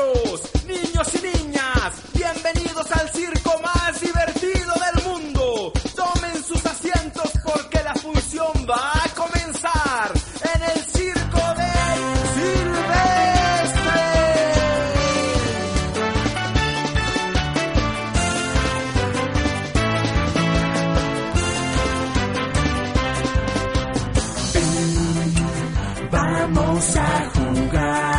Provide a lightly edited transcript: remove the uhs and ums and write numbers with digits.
caballeros, niños y niñas, bienvenidos al circo más divertido del mundo. Tomen sus asientos porque la función va a comenzar en el circo del Silvestre. Vamos a jugar.